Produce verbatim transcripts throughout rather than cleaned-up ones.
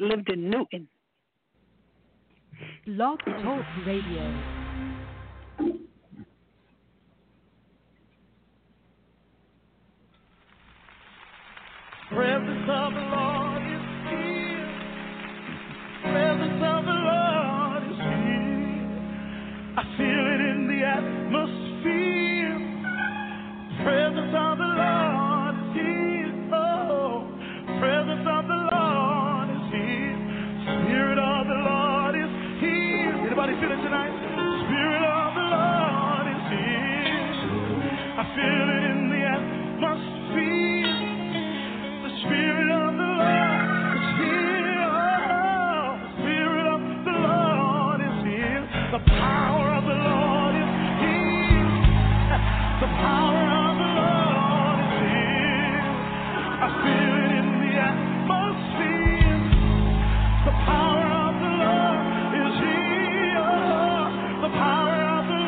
lived in Newton. Blog Talk Radio. Presence of the Lord is here. Presence of the Lord is here. I feel it in the atmosphere. Presence of the Lord is here. Oh, presence of the Lord is here. Spirit of the Lord is here. Anybody feel it tonight? Spirit of the Lord is here. I feel it in the atmosphere. The Spirit of the Lord is here. Oh, the Spirit of the Lord is here. The power of the Lord is here. The power of the Lord is here. I feel it in the atmosphere. The power of the Lord is here. The power of the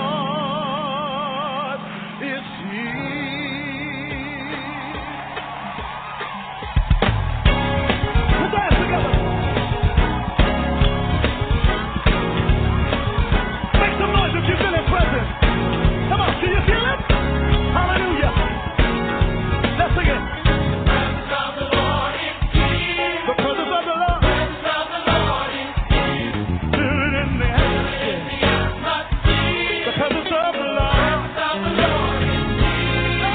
Lord is here. Let's dance together. Make some noise if you feel His presence. Come on, do you feel it? Hallelujah. Let's sing it. Presence of the Lord is here. The presence of the Lord. Presence of the Lord is here. Feel it in the atmosphere. The presence of the Lord. The presence of the Lord is here.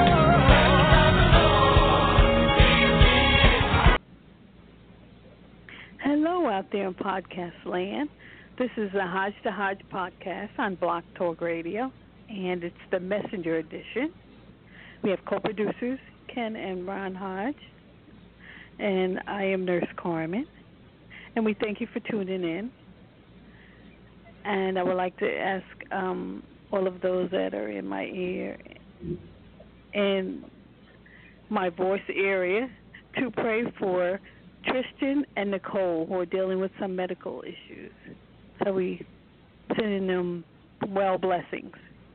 Hello out there in podcast land. This is the Hodge to Hodge podcast on Block Talk Radio, and it's the Messenger edition. We have co-producers Ken and Ron Hodge, and I am Nurse Carmen, and we thank you for tuning in. And I would like to ask um, all of those that are in my ear and my voice area to pray for Tristan and Nicole, who are dealing with some medical issues. So we sending them well blessings.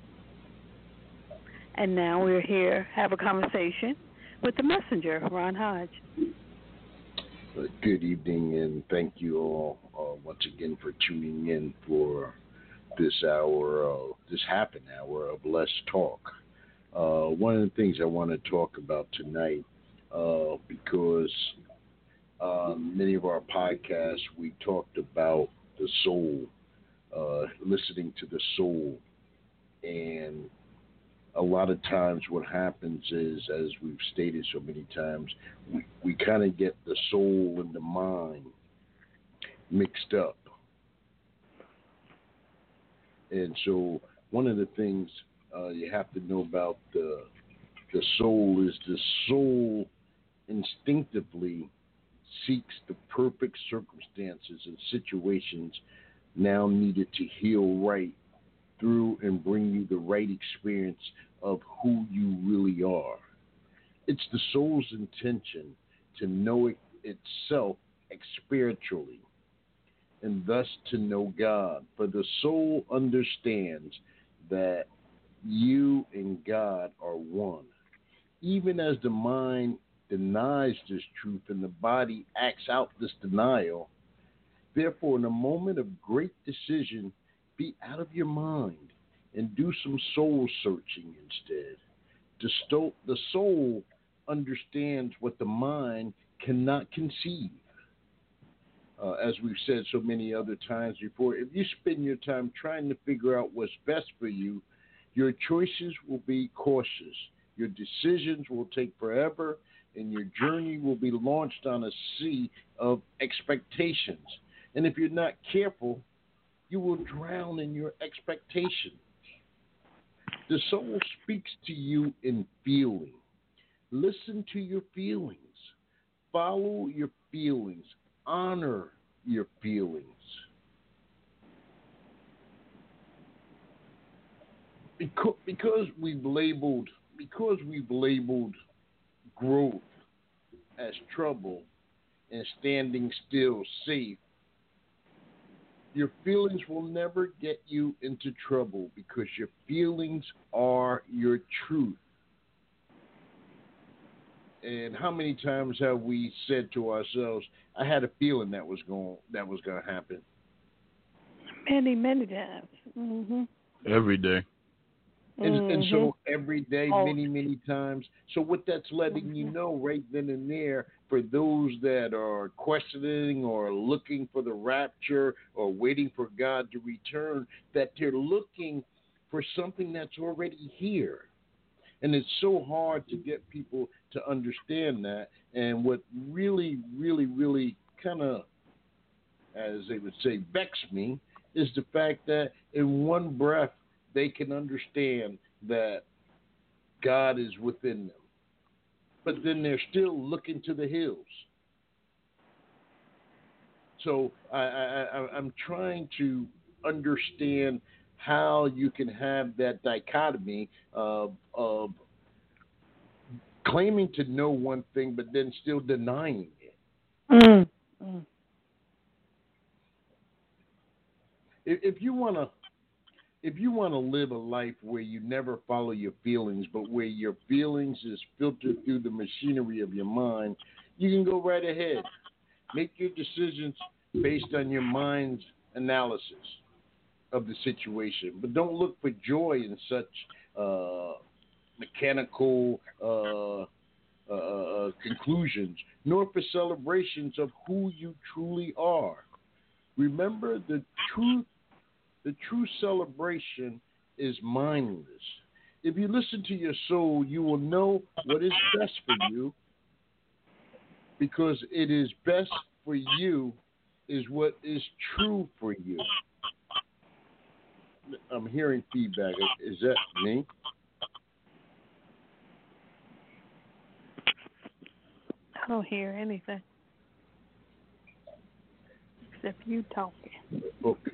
And now we're here have a conversation with the messenger, Ron Hodge. Uh, Good evening, and thank you all uh, once again for tuning in for this hour, uh, this half an hour of Let's Talk. Uh, one of the things I want to talk about tonight, uh, because uh, many of our podcasts, we talked about the soul, uh, listening to the soul, and a lot of times what happens is, as we've stated so many times, we, we kind of get the soul and the mind mixed up. And so one of the things uh, you have to know about the, the soul is the soul instinctively seeks the perfect circumstances and situations now needed to heal right through and bring you the right experience of who you really are. It's the soul's intention to know it itself experientially, and thus to know God. For the soul understands that you and God are one. Even as the mind denies this truth and the body acts out this denial, therefore, in a moment of great decision, be out of your mind and do some soul searching instead. The, sto- the soul understands what the mind cannot conceive. Uh, as we've said so many other times before, if you spend your time trying to figure out what's best for you, your choices will be cautious. Your decisions will take forever, and your journey will be launched on a sea of expectations. And if you're not careful, you will drown in your expectation. The soul speaks to you in feeling. Listen to your feelings. Follow your feelings. Honor your feelings. Because, because we've labeled because we've labeled growth as trouble and standing still safe, your feelings will never get you into trouble because your feelings are your truth. And how many times have we said to ourselves, "I had a feeling that was going that was going to happen." Many, many times. Mm-hmm. Every day. And, mm-hmm. and so every day, Oh. many, many times. So what that's letting you know right then and there, for those that are questioning or looking for the rapture or waiting for God to return, that they're looking for something that's already here. And it's so hard to get people to understand that. And what really, really, really kind of, as they would say, vex me, is the fact that in one breath they can understand that God is within them. But then they're still looking to the hills. So I, I, I, I'm trying to understand how you can have that dichotomy of, of claiming to know one thing but then still denying it. Mm. Mm. If, if you want to If you want to live a life where you never follow your feelings, but where your feelings is filtered through the machinery of your mind, you can go right ahead. Make your decisions based on your mind's analysis of the situation. But don't look for joy in such uh, mechanical uh, uh, conclusions, nor for celebrations of who you truly are. Remember, the truth The true celebration is mindless. If you listen to your soul, you will know what is best for you, because it is best for you is what is true for you. I'm hearing feedback. Is that me? I don't hear anything except you talking. Okay.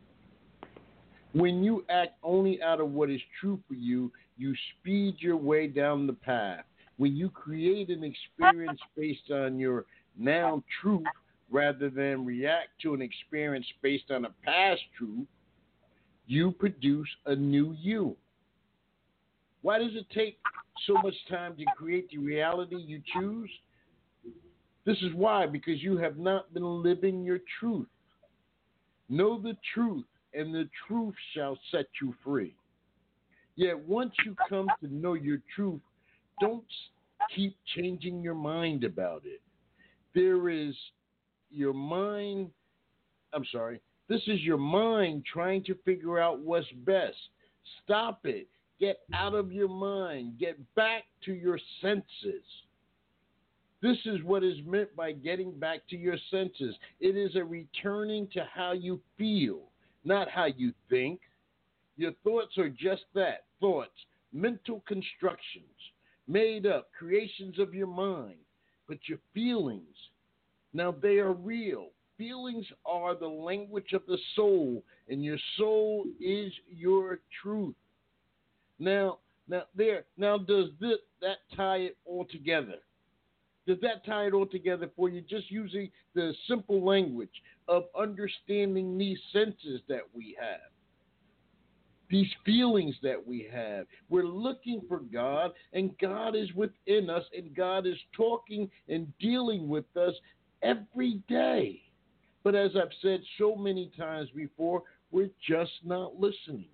When you act only out of what is true for you, you speed your way down the path. When you create an experience based on your now truth rather than react to an experience based on a past truth, you produce a new you. Why does it take so much time to create the reality you choose? This is why, because you have not been living your truth. Know the truth, and the truth shall set you free. Yet once you come to know your truth, don't keep changing your mind about it. There is your mind, I'm sorry, this is your mind trying to figure out what's best. Stop it. Get out of your mind. Get back to your senses. This is what is meant by getting back to your senses. It is a returning to how you feel, not how you think. Your thoughts are just that, thoughts, mental constructions, made up creations of your mind. But your feelings, now they are real. Feelings are the language of the soul, and your soul is your truth. Now, now there, now does this, that tie it all together? Does that tie it all together for you, just using the simple language of understanding these senses that we have, these feelings that we have? We're looking for God, and God is within us, and God is talking and dealing with us every day. But as I've said so many times before, we're just not listening.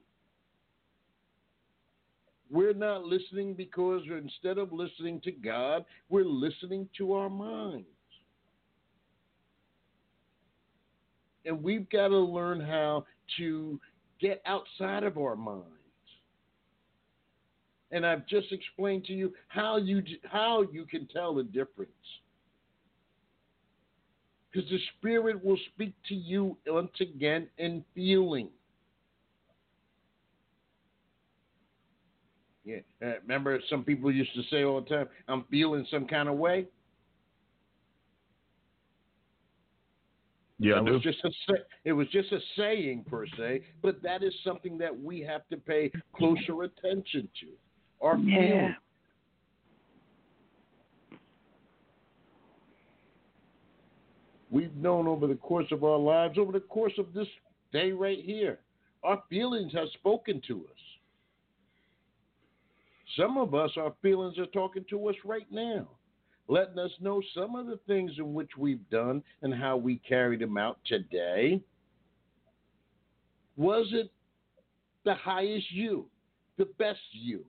We're not listening because instead of listening to God, we're listening to our minds. And we've got to learn how to get outside of our minds. And I've just explained to you how you how you can tell the difference. Because the Spirit will speak to you once again in feeling. Yeah, uh, remember some people used to say all the time, I'm feeling some kind of way? Yeah, I do. Was just a, it was just a saying per se, but that is something that we have to pay closer attention to. Our Yeah. feelings. We've known over the course of our lives, over the course of this day right here, our feelings have spoken to us. Some of us, our feelings are talking to us right now. letting us know some of the things in which we've done and how we carried them out today. Was it the highest you, the best you?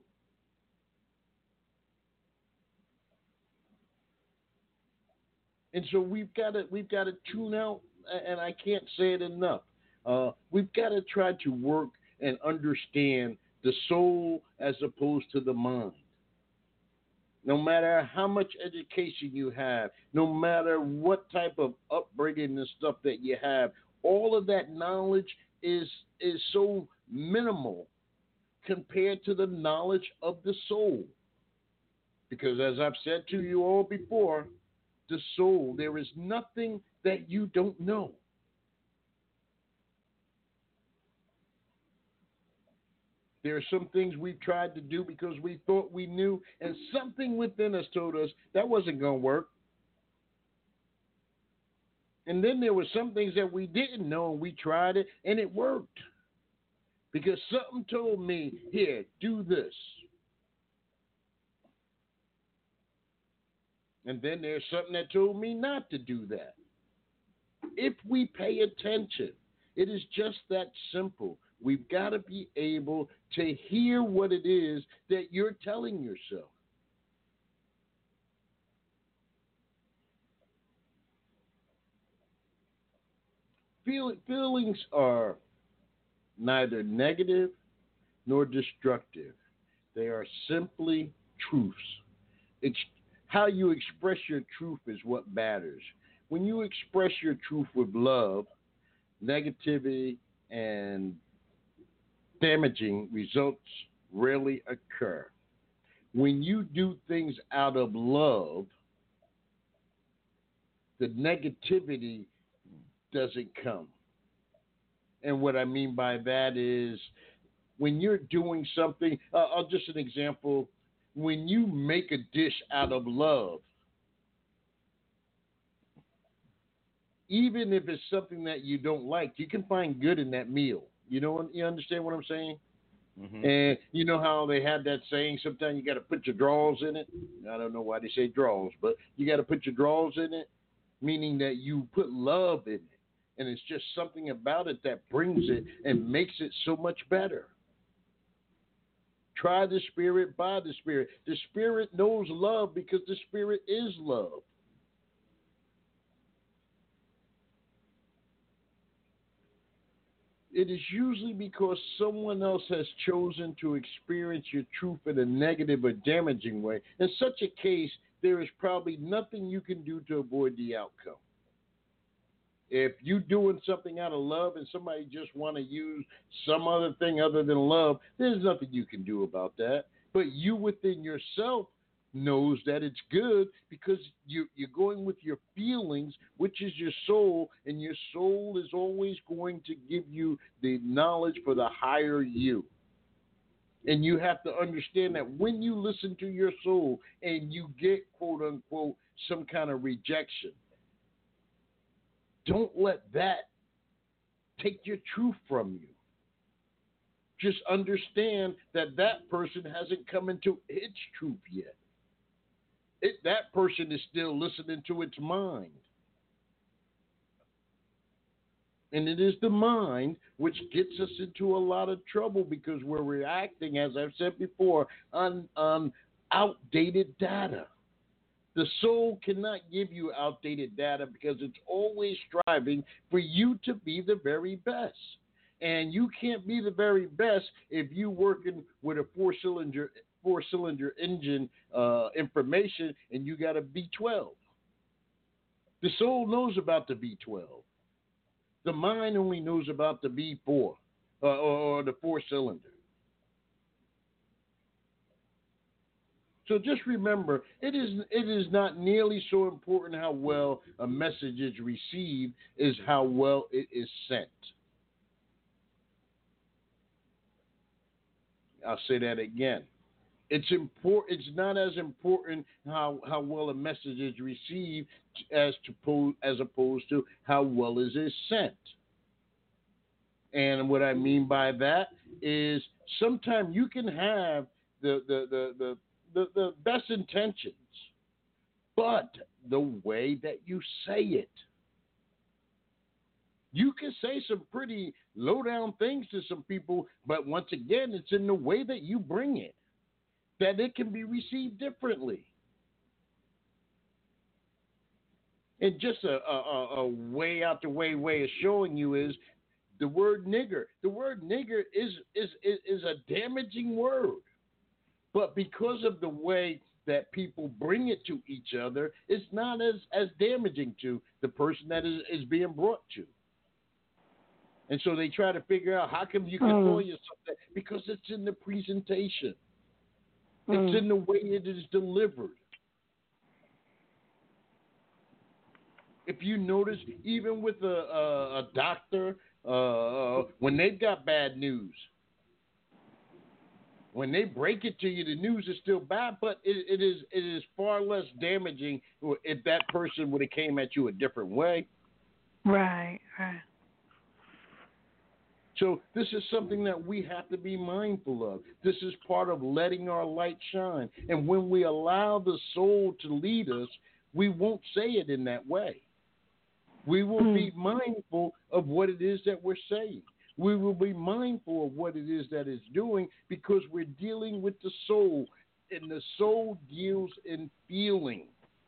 And so we've got to we've got to tune out, and I can't say it enough. Uh, we've got to try to work and understand the soul as opposed to the mind. No matter how much education you have, no matter what type of upbringing and stuff that you have, all of that knowledge is is so minimal compared to the knowledge of the soul. Because as I've said to you all before, the soul, there is nothing that you don't know. There are some things we've tried to do because we thought we knew, and something within us told us that wasn't going to work. And then there were some things that we didn't know, and we tried it, and it worked. Because something told me, here, do this. And then there's something that told me not to do that. If we pay attention, it is just that simple. We've got to be able to hear what it is that you're telling yourself. Feel, feelings are neither negative nor destructive. They are simply truths. It's how you express your truth is what matters. When you express your truth with love, negativity and damaging results rarely occur. When you do things out of love, the negativity doesn't come. And what I mean by that is when you're doing something, uh, I'll just an example, when you make a dish out of love, even if it's something that you don't like, you can find good in that meal. You know, you understand what I'm saying? Mm-hmm. And you know how they have that saying, sometimes you got to put your drawers in it? I don't know why they say drawers, but you got to put your drawers in it, meaning that you put love in it. And it's just something about it that brings it and makes it so much better. Try the Spirit by the Spirit. The Spirit knows love because the Spirit is love. It is usually because someone else has chosen to experience your truth in a negative or damaging way. In such a case, there is probably nothing you can do to avoid the outcome. If you're doing something out of love and somebody just want to use some other thing other than love, there's nothing you can do about that. But you within yourself knows that it's good because you, you're going with your feelings, which is your soul, and your soul is always going to give you the knowledge for the higher you. And you have to understand that when you listen to your soul and you get, quote unquote, some kind of rejection, don't let that take your truth from you. Just understand that that person hasn't come into its truth yet. It, that person is still listening to its mind. And it is the mind which gets us into a lot of trouble because we're reacting, as I've said before, on, on outdated data. The soul cannot give you outdated data because it's always striving for you to be the very best. And you can't be the very best if you're working with a four-cylinder four-cylinder engine uh, information and you got a B twelve. The soul knows about the B twelve. The mind only knows about the B four uh, or, or the four-cylinder. So just remember, it is it is not nearly so important how well a message is received as how well it is sent. I'll say that again. It's important. It's not as important how, how well a message is received as to as opposed to how well it is sent. And what I mean by that is sometimes you can have the the the the, the, the best intentions, but the way that you say it. You can say some pretty low-down things to some people, but once again, it's in the way that you bring it that it can be received differently. And just a, a, a way out the way way of showing you is the word nigger. The word nigger is, is, is, is a damaging word. But because of the way that people bring it to each other, it's not as, as damaging to the person that is, is being brought to. And so they try to figure out how come you can mm. call yourself that, because it's in the presentation. Mm. It's in the way it is delivered. If you notice, even with a, a, a doctor, uh, when they've got bad news, when they break it to you, the news is still bad, but it, it is it is far less damaging if that person would have came at you a different way. Right, right. So this is something that we have to be mindful of. This is part of letting our light shine. And when we allow the soul to lead us, we won't say it in that way. We will mm. be mindful of what it is that we're saying. We will be mindful of what it is that it's doing because we're dealing with the soul, and the soul deals in feeling.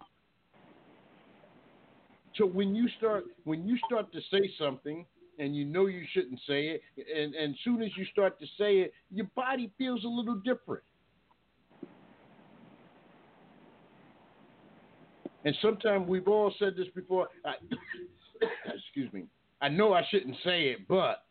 So when you start when you start to say something and you know you shouldn't say it, and, and as soon as you start to say it, your body feels a little different. And sometimes we've all said this before. I, excuse me. I know I shouldn't say it, but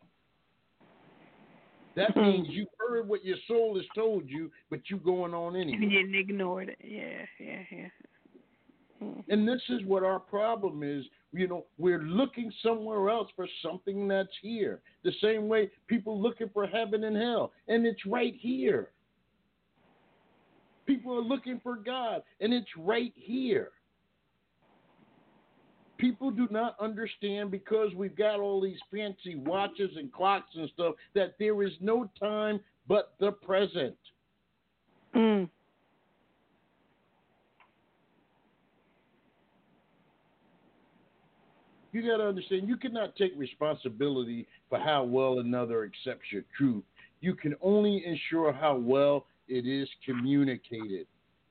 that means you heard what your soul has told you, but you going on anyway. You ignored it. Yeah, yeah, yeah. And this is what our problem is. You know, we're looking somewhere else for something that's here. The same way people looking for heaven and hell, and it's right here. People are looking for God, and it's right here. People do not understand, because we've got all these fancy watches and clocks and stuff, that there is no time but the present. Mm. You got to understand, you cannot take responsibility for how well another accepts your truth. You can only ensure how well it is communicated.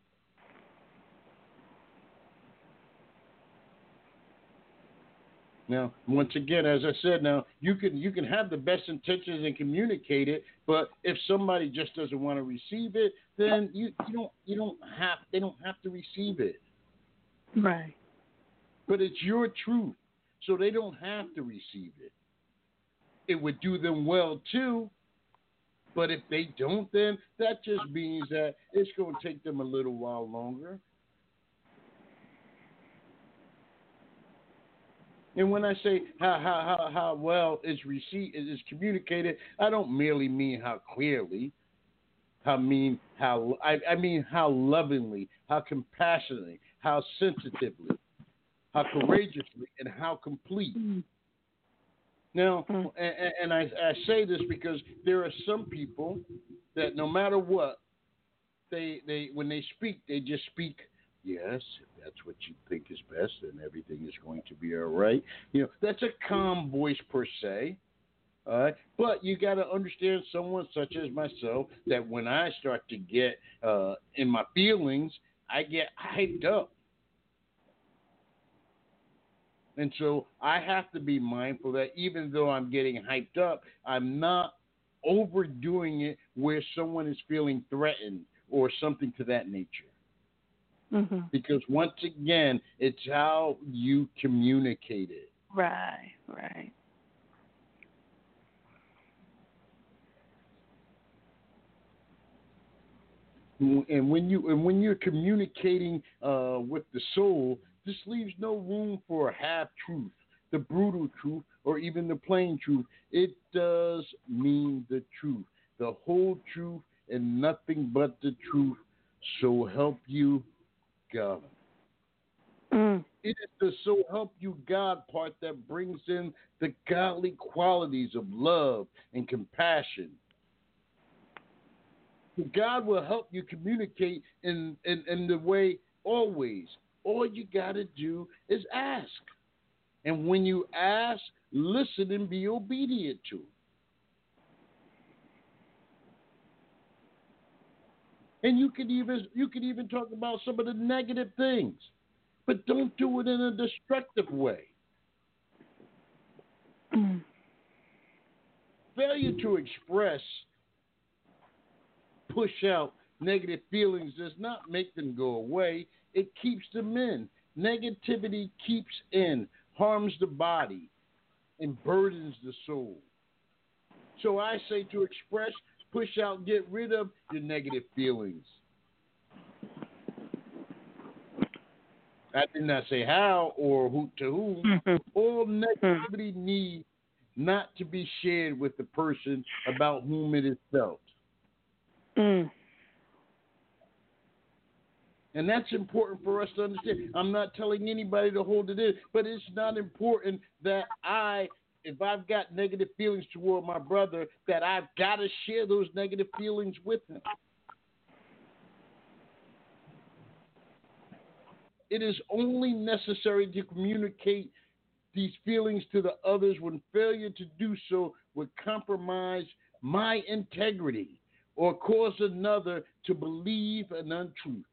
Now, once again, as I said, now you can you can have the best intentions and communicate it, but if somebody just doesn't want to receive it, then you, you don't you don't have they don't have to receive it. Right. But it's your truth, so they don't have to receive it. It would do them well too, but if they don't, then that just means that it's going to take them a little while longer. And when I say how how how, how well it's received, it is communicated, I don't merely mean how clearly. I mean how I, I mean how lovingly, how compassionately, how sensitively, how courageously, and how complete. Mm. Now, mm. and, and I, I say this because there are some people that no matter what, they they when they speak, they just speak. Yes, if that's what you think is best, then everything is going to be all right. You know, that's a calm voice per se. All right, but you got to understand someone such as myself that when I start to get uh, in my feelings, I get hyped up. And so I have to be mindful that even though I'm getting hyped up, I'm not overdoing it where someone is feeling threatened or something to that nature. Mm-hmm. Because once again, it's how you communicate it. Right, right. And when you and when you're communicating uh, with the soul, this leaves no room for a half truth, the brutal truth, or even the plain truth. It does mean the truth, the whole truth, and nothing but the truth. So help you God. Mm. It is the so help you God part that brings in the godly qualities of love and compassion. God will help you communicate in, in, in the way always All you got to do is ask. And when you ask, listen and be obedient to it. And you could even you could even talk about some of the negative things, but don't do it in a destructive way. Mm. Failure to express, push out negative feelings does not make them go away. It keeps them in. Negativity keeps in, harms the body, and burdens the soul. So I say to express, push out, get rid of your negative feelings. I did not say how or who to whom. Mm-hmm. All negativity needs not to be shared with the person about whom it is felt. Mm. And that's important for us to understand. I'm not telling anybody to hold it in, but it's not important that I, if I've got negative feelings toward my brother, that I've got to share those negative feelings with him. It is only necessary to communicate these feelings to the others when failure to do so would compromise my integrity or cause another to believe an untruth.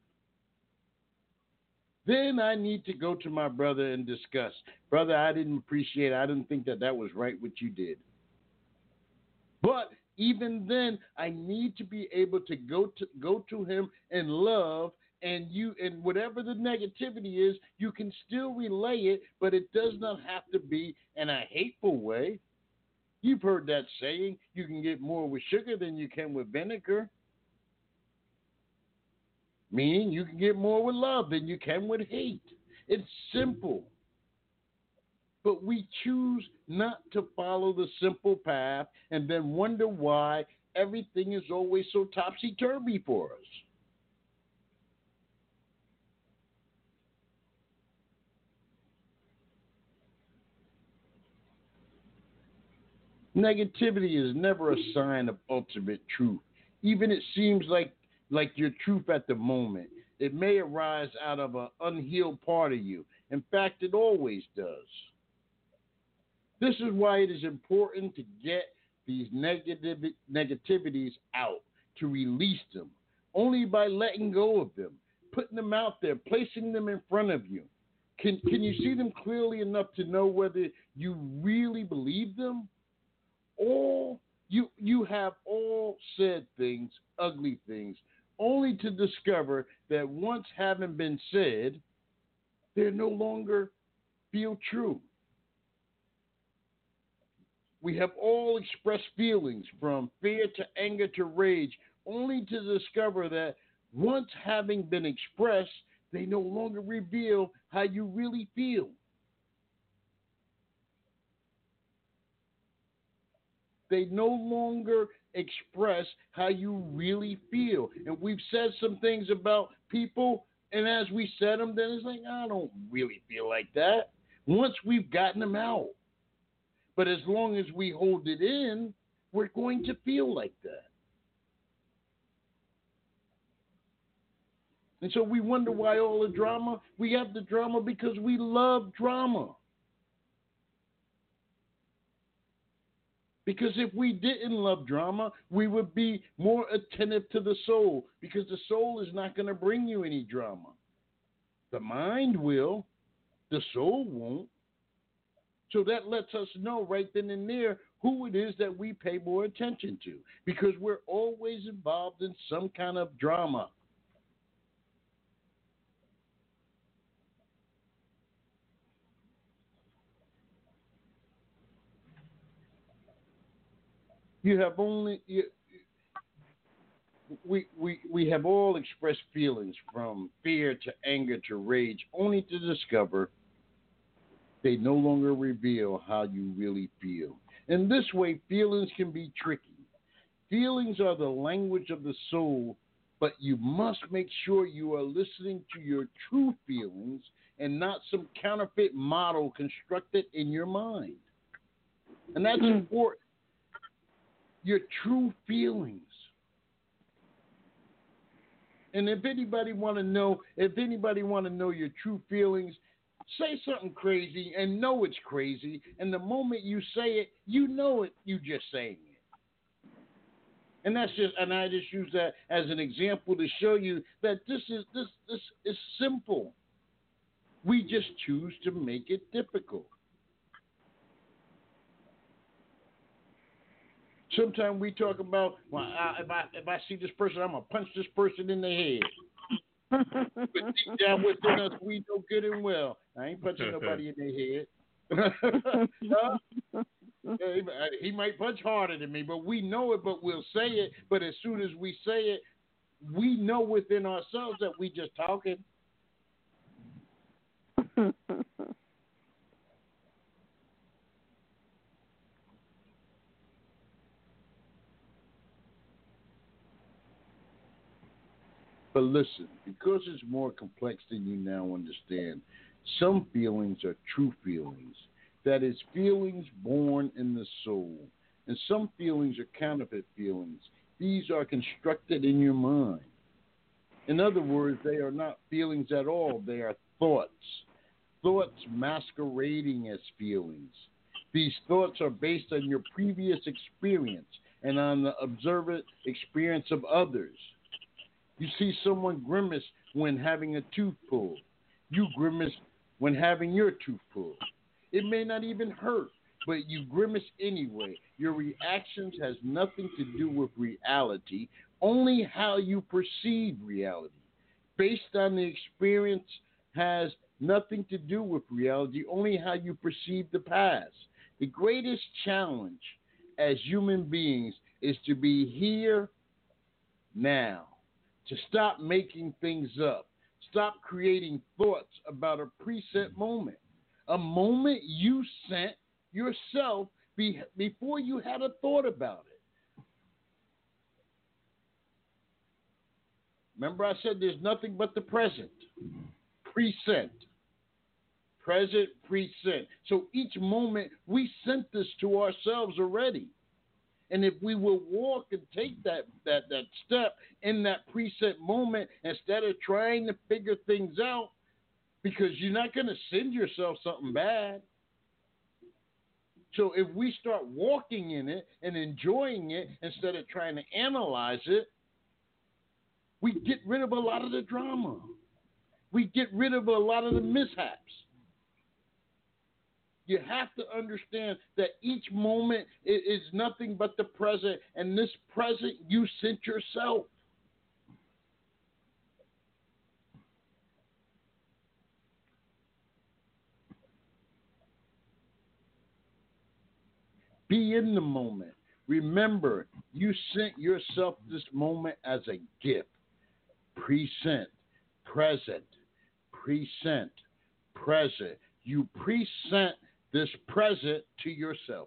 Then I need to go to my brother and discuss. Brother, I didn't appreciate it. I didn't think that that was right what you did. But even then, I need to be able to go to go to him in love, and you and whatever the negativity is, you can still relay it, but it does not have to be in a hateful way. You've heard that saying, you can get more with sugar than you can with vinegar. Meaning you can get more with love than you can with hate. It's simple. But we choose not to follow the simple path and then wonder why everything is always so topsy-turvy for us. Negativity is never a sign of ultimate truth. Even it seems like like your truth at the moment. It may arise out of an unhealed part of you. In fact, it always does. This is why it is important to get these negative negativities out, to release them. Only by letting go of them, putting them out there, placing them in front of you. Can, can you see them clearly enough to know whether you really believe them? All you you have all said things, ugly things, only to discover that once having been said, they no longer feel true. We have all expressed feelings from fear to anger to rage, only to discover that once having been expressed, they no longer reveal how you really feel. They no longer express how you really feel. And we've said some things about people, and as we said them, then it's like, I don't really feel like that. Once we've gotten them out. But as long as we hold it in, we're going to feel like that. And so we wonder why all the drama. We have the drama because we love drama. Because if we didn't love drama, we would be more attentive to the soul, because the soul is not going to bring you any drama. The mind will, the soul won't. So that lets us know right then and there who it is that we pay more attention to, because we're always involved in some kind of drama. You have only you, we we we have all expressed feelings from fear to anger to rage, only to discover they no longer reveal how you really feel. In this way, feelings can be tricky. Feelings are the language of the soul, but you must make sure you are listening to your true feelings and not some counterfeit model constructed in your mind. And that's mm. important. Your true feelings. And if anybody want to know, if anybody want to know your true feelings, say something crazy and know it's crazy. And the moment you say it, you know it. You just saying it. And that's just, and I just use that as an example to show you that this is this this is simple. We just choose to make it difficult. Sometimes we talk about, well, I, if I if I see this person, I'm gonna punch this person in the head. But deep down within us, we know good and well, I ain't punching nobody in the head. uh, he might punch harder than me, but we know it. But we'll say it. But as soon as we say it, we know within ourselves that we just talking. But listen, because it's more complex than you now understand, some feelings are true feelings. That is, feelings born in the soul. And some feelings are counterfeit feelings. These are constructed in your mind. In other words, they are not feelings at all. They are thoughts. Thoughts masquerading as feelings. These thoughts are based on your previous experience and on the observant experience of others. You see someone grimace when having a tooth pulled. You grimace when having your tooth pulled. It may not even hurt, but you grimace anyway. Your reactions has nothing to do with reality, only how you perceive reality. Based on the experience has nothing to do with reality, only how you perceive the past. The greatest challenge as human beings is to be here now. To stop making things up. Stop creating thoughts about a preset moment. A moment you sent yourself be, before you had a thought about it. Remember I said there's nothing but the present. Present. Present, present. So each moment we sent this to ourselves already. And if we will walk and take that, that, that step in that preset moment instead of trying to figure things out, because you're not going to send yourself something bad. So if we start walking in it and enjoying it instead of trying to analyze it, we get rid of a lot of the drama. We get rid of a lot of the mishaps. You have to understand that each moment is nothing but the present, and this present you sent yourself. Be in the moment. Remember, you sent yourself this moment as a gift. Present, present, present, present. You present this present to yourself.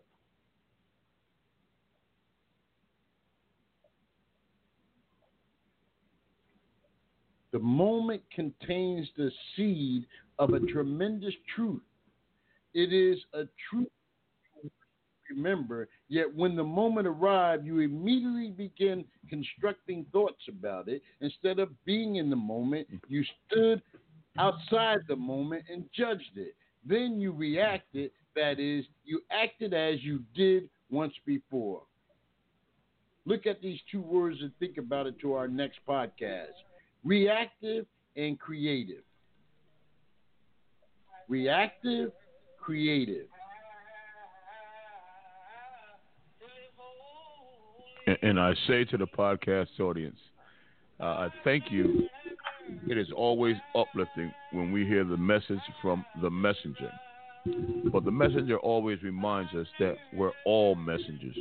The moment contains the seed of a tremendous truth. It is a truth to remember, yet when the moment arrived, you immediately begin constructing thoughts about it. Instead of being in the moment, you stood outside the moment and judged it. Then you reacted, that is, you acted as you did once before. Look at these two words and think about it to our next podcast. Reactive and creative. Reactive, creative. And, and I say to the podcast audience, uh, I thank you. It is always uplifting when we hear the message from the messenger. But the messenger always reminds us that we're all messengers.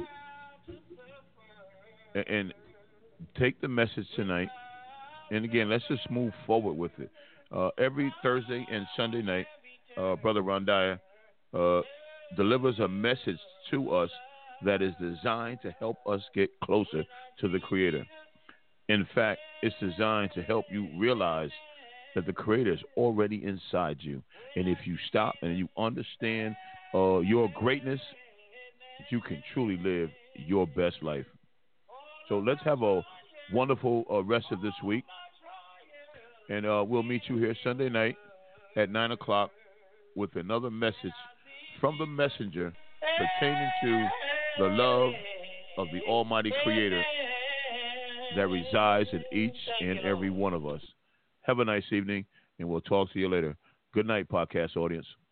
And, and take the message tonight. And again, let's just move forward with it. Uh, every Thursday and Sunday night, uh, Brother Rondaya uh, delivers a message to us that is designed to help us get closer to the Creator. In fact, it's designed to help you realize that the Creator is already inside you. And if you stop and you understand uh, your greatness, you can truly live your best life. So let's have a wonderful uh, rest of this week. And uh, we'll meet you here Sunday night at nine o'clock with another message from the messenger pertaining to the love of the Almighty Creator that resides in each and every one of us. Have a nice evening, and we'll talk to you later. Good night, podcast audience.